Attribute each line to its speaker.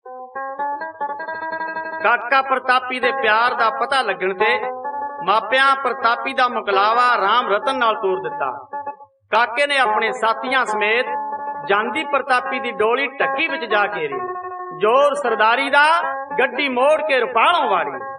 Speaker 1: ਕਾਕਾ ਪ੍ਰਤਾਪੀ ਦੇ ਪਿਆਰ ਦਾ ਪਤਾ ਲੱਗਣ ਤੇ ਮਾਪਿਆਂ ਪ੍ਰਤਾਪੀ ਦਾ ਮੁਕਲਾਵਾ ਰਾਮ ਰਤਨ ਨਾਲ ਤੋਰ ਦਿੱਤਾ। ਕਾਕੇ ਨੇ ਆਪਣੇ ਸਾਥੀਆਂ ਸਮੇਤ ਜਾਂਦੀ ਪ੍ਰਤਾਪੀ ਦੀ ਡੋਲੀ ਢੱਕੀ ਵਿੱਚ ਜਾ ਘੇਰੀ। ਜ਼ੋਰ ਸਰਦਾਰੀ ਦਾ ਗੱਡੀ ਮੋੜ ਕੇ ਰੁਪਾਲੋਂ ਵਾੜੀ।